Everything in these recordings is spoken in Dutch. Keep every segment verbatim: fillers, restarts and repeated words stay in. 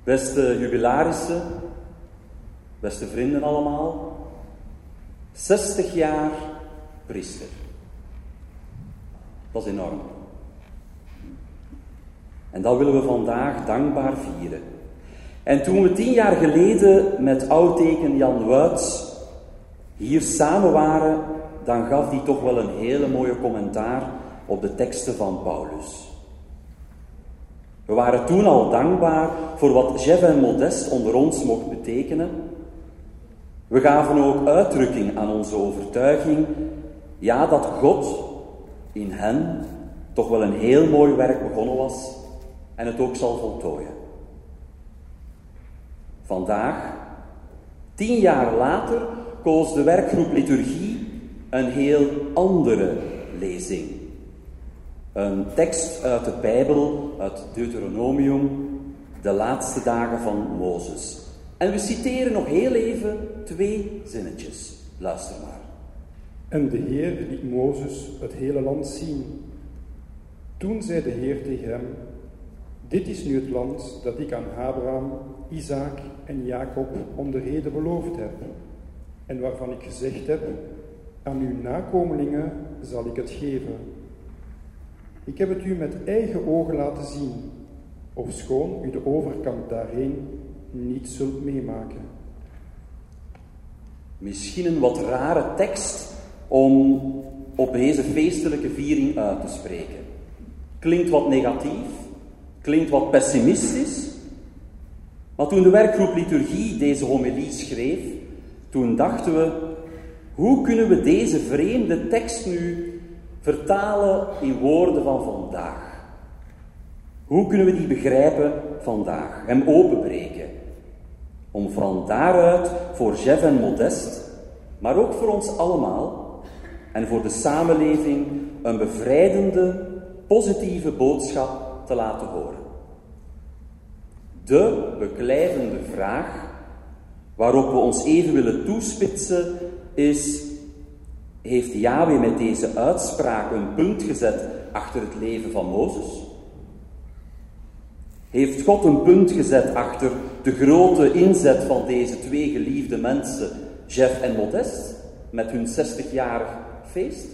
Beste jubilarissen, beste vrienden allemaal, zestig jaar priester. Dat is enorm. En dat willen we vandaag dankbaar vieren. En toen we tien jaar geleden met oudteken Jan Wuits hier samen waren, dan gaf hij toch wel een hele mooie commentaar op de teksten van Paulus. We waren toen al dankbaar voor wat Jeff en Modest onder ons mocht betekenen. We gaven ook uitdrukking aan onze overtuiging, ja, dat God in hen toch wel een heel mooi werk begonnen was en het ook zal voltooien. Vandaag, tien jaar later, koos de werkgroep liturgie een heel andere lezing. Een tekst uit de Bijbel, uit Deuteronomium, de laatste dagen van Mozes. En we citeren nog heel even twee zinnetjes. Luister maar. En de Heer liet Mozes het hele land zien. Toen zei de Heer tegen hem: dit is nu het land dat ik aan Abraham, Isaak en Jacob onderheden beloofd heb. En waarvan ik gezegd heb, aan uw nakomelingen zal ik het geven. Ik heb het u met eigen ogen laten zien, ofschoon u de overkant daarheen niet zult meemaken. Misschien een wat rare tekst om op deze feestelijke viering uit te spreken. Klinkt wat negatief, klinkt wat pessimistisch. Maar toen de werkgroep liturgie deze homilie schreef, toen dachten we, hoe kunnen we deze vreemde tekst nu vertalen in woorden van vandaag? Hoe kunnen we die begrijpen vandaag, hem openbreken? Om van daaruit voor Jeff en Modest, maar ook voor ons allemaal en voor de samenleving een bevrijdende, positieve boodschap te laten horen. De beklijvende vraag waarop we ons even willen toespitsen is: heeft Yahweh met deze uitspraak een punt gezet achter het leven van Mozes? Heeft God een punt gezet achter de grote inzet van deze twee geliefde mensen, Jeff en Modest, met hun zestigjarig feest?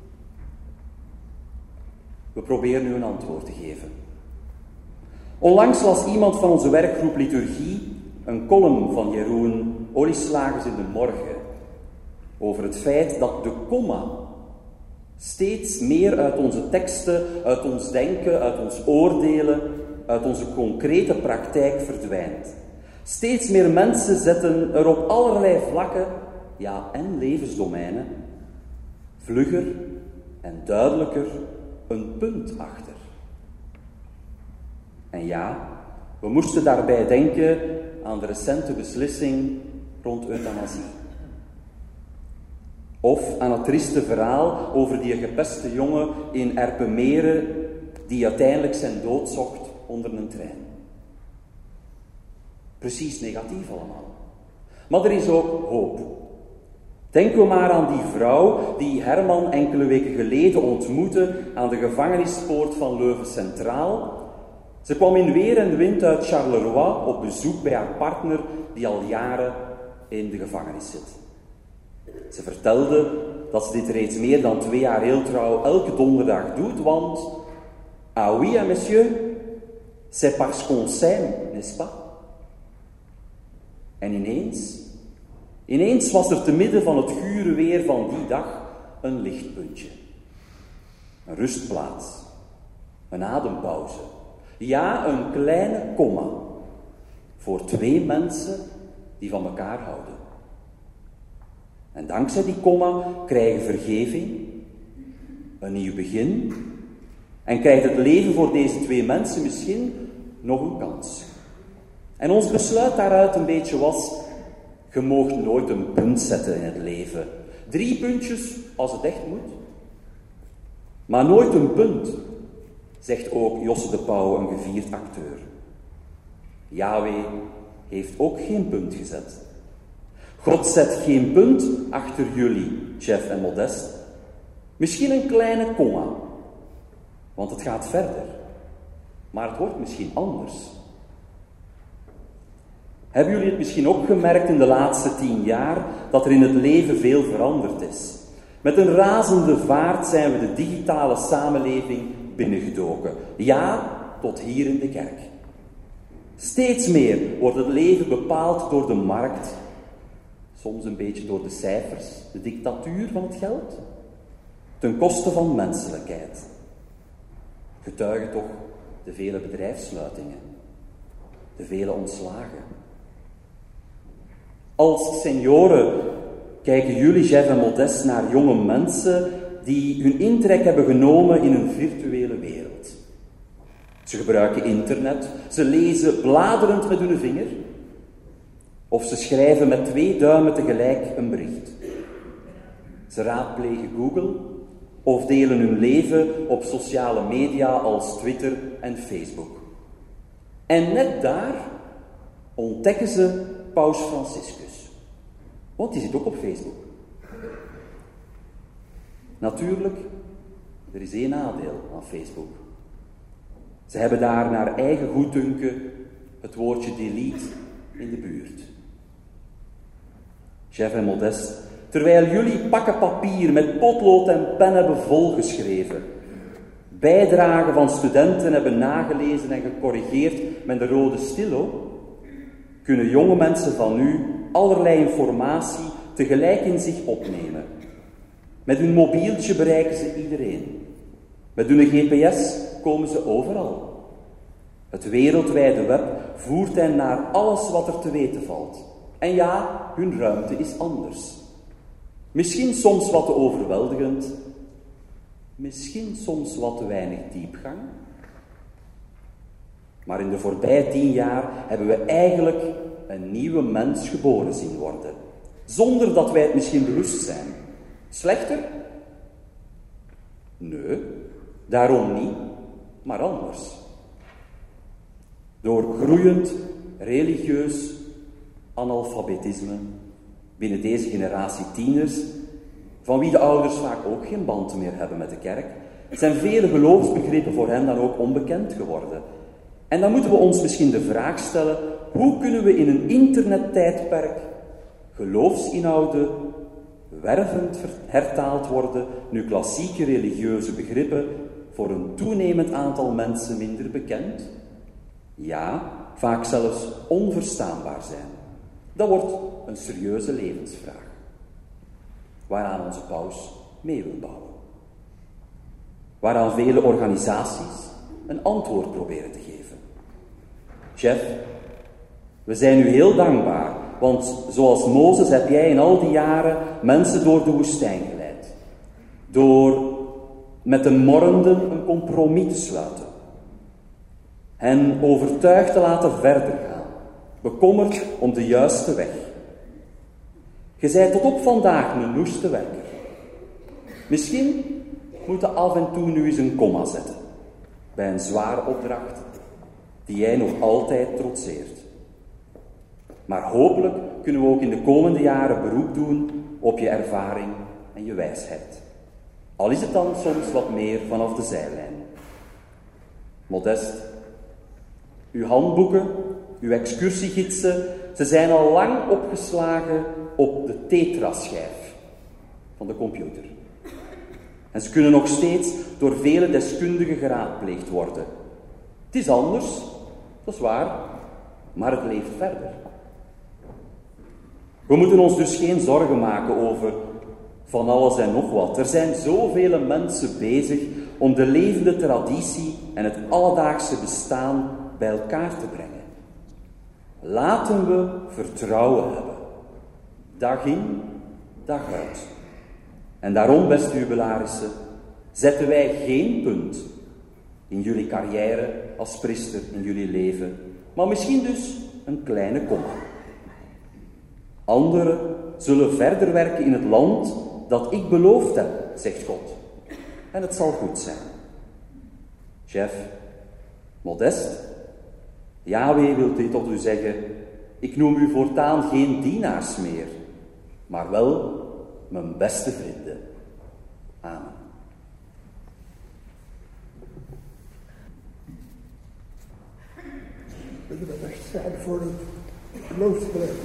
We proberen nu een antwoord te geven. Onlangs las iemand van onze werkgroep liturgie een column van Jeroen Olieslagers in de Morgen over het feit dat de komma steeds meer uit onze teksten, uit ons denken, uit ons oordelen, uit onze concrete praktijk verdwijnt. Steeds meer mensen zetten er op allerlei vlakken, ja, en levensdomeinen, vlugger en duidelijker een punt achter. En ja, we moesten daarbij denken aan de recente beslissing rond euthanasie. Of aan het trieste verhaal over die gepeste jongen in Erpenmeren die uiteindelijk zijn dood zocht onder een trein. Precies negatief allemaal. Maar er is ook hoop. Denken we maar aan die vrouw die Herman enkele weken geleden ontmoette aan de gevangenispoort van Leuven Centraal. Ze kwam in weer en wind uit Charleroi op bezoek bij haar partner die al jaren in de gevangenis zit. Ze vertelde dat ze dit reeds meer dan twee jaar heel trouw elke donderdag doet, want ah oui, monsieur, c'est parce qu'on s'aime, n'est-ce pas? En ineens, ineens was er te midden van het gure weer van die dag een lichtpuntje. Een rustplaats, een adempauze. Ja, een kleine komma voor twee mensen die van elkaar houden. En dankzij die komma krijgen vergeving, een nieuw begin, en krijgt het leven voor deze twee mensen misschien nog een kans. En ons besluit daaruit een beetje was: je moogt nooit een punt zetten in het leven. Drie puntjes als het echt moet. Maar nooit een punt, zegt ook Josse de Pauw, een gevierd acteur. Yahweh heeft ook geen punt gezet. God zet geen punt achter jullie, Jeff en Modest. Misschien een kleine komma, want het gaat verder. Maar het wordt misschien anders. Hebben jullie het misschien ook gemerkt in de laatste tien jaar dat er in het leven veel veranderd is? Met een razende vaart zijn we de digitale samenleving binnengedoken. Ja, tot hier in de kerk. Steeds meer wordt het leven bepaald door de markt, soms een beetje door de cijfers, de dictatuur van het geld, ten koste van menselijkheid. Getuigen toch de vele bedrijfssluitingen, de vele ontslagen. Als senioren kijken jullie, Jeff en Modest, naar jonge mensen die hun intrek hebben genomen in een virtuele wereld. Ze gebruiken internet, ze lezen bladerend met hun vinger, of ze schrijven met twee duimen tegelijk een bericht. Ze raadplegen Google of delen hun leven op sociale media als Twitter en Facebook. En net daar ontdekken ze Paus Franciscus. Want die zit ook op Facebook. Natuurlijk, er is één nadeel aan Facebook. Ze hebben daar naar eigen goeddunken het woordje delete in de buurt. Jeff en Modest, terwijl jullie pakken papier met potlood en pen hebben volgeschreven, bijdragen van studenten hebben nagelezen en gecorrigeerd met de rode stilo, kunnen jonge mensen van nu allerlei informatie tegelijk in zich opnemen. Met hun mobieltje bereiken ze iedereen. Met hun G P S komen ze overal. Het wereldwijde web voert hen naar alles wat er te weten valt. En ja, hun ruimte is anders. Misschien soms wat te overweldigend. Misschien soms wat te weinig diepgang. Maar in de voorbije tien jaar hebben we eigenlijk een nieuwe mens geboren zien worden. Zonder dat wij het misschien bewust zijn. Slechter? Nee, daarom niet, maar anders. Door groeiend religieus analfabetisme binnen deze generatie tieners, van wie de ouders vaak ook geen band meer hebben met de kerk, zijn vele geloofsbegrippen voor hen dan ook onbekend geworden. En dan moeten we ons misschien de vraag stellen, hoe kunnen we in een internettijdperk geloofsinhouden wervend hertaald worden, nu klassieke religieuze begrippen voor een toenemend aantal mensen minder bekend? Ja, vaak zelfs onverstaanbaar zijn. Dat wordt een serieuze levensvraag, waaraan onze paus mee wil bouwen. Waaraan vele organisaties een antwoord proberen te geven. Jeff, we zijn u heel dankbaar, want zoals Mozes heb jij in al die jaren mensen door de woestijn geleid. Door met de morrenden een compromis te sluiten. Hen overtuigd te laten verder gaan. Bekommerd om de juiste weg. Je zijt tot op vandaag een noeste werker. Misschien moet je af en toe nu eens een komma zetten. Bij een zware opdracht die jij nog altijd trotseert. Maar hopelijk kunnen we ook in de komende jaren beroep doen op je ervaring en je wijsheid. Al is het dan soms wat meer vanaf de zijlijn. Modest, uw handboeken, uw excursiegidsen, ze zijn al lang opgeslagen op de tetraschijf van de computer. En ze kunnen nog steeds door vele deskundigen geraadpleegd worden. Het is anders, dat is waar, maar het leeft verder. We moeten ons dus geen zorgen maken over van alles en nog wat. Er zijn zoveel mensen bezig om de levende traditie en het alledaagse bestaan bij elkaar te brengen. Laten we vertrouwen hebben. Dag in, dag uit. En daarom, beste jubilarissen, zetten wij geen punt in jullie carrière als priester in jullie leven, maar misschien dus een kleine komma. Anderen zullen verder werken in het land dat ik beloofd heb, zegt God. En het zal goed zijn. Jeff, Modest, Yahweh wil dit tot u zeggen, ik noem u voortaan geen dienaars meer, maar wel mijn beste vrienden. Amen. Willen we recht zijn voor het Geloofsbeleid.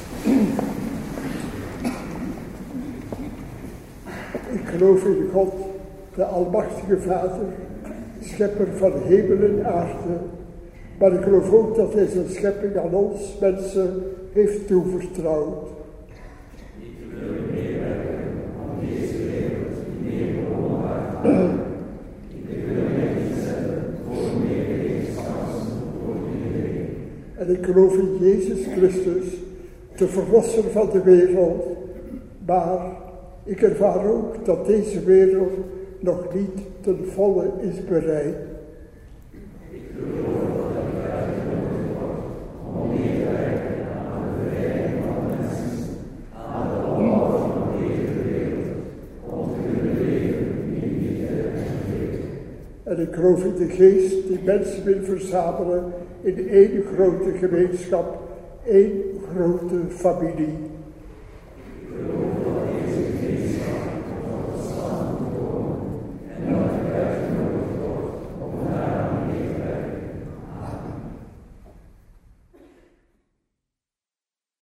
Ik geloof in God, de Almachtige Vader, schepper van hemel en aarde. Maar ik geloof ook dat hij zijn schepping aan ons mensen heeft toevertrouwd. Ik wil meewerken aan deze wereld die meer bewoonbaar wordt. Ik wil mij inzetten voor meer levenskansen voor iedereen. En ik geloof in Jezus Christus, de verlosser van de wereld. Maar ik ervaar ook dat deze wereld nog niet ten volle is bereid. Ik geloof dat ik uitgenodigd word om mee te werken aan de bevrijding van mensen, aan de opbouw van deze wereld, om te kunnen leven in liefde en vrede. En ik geloof in de geest die mensen wil verzamelen in één grote gemeenschap, één grote familie.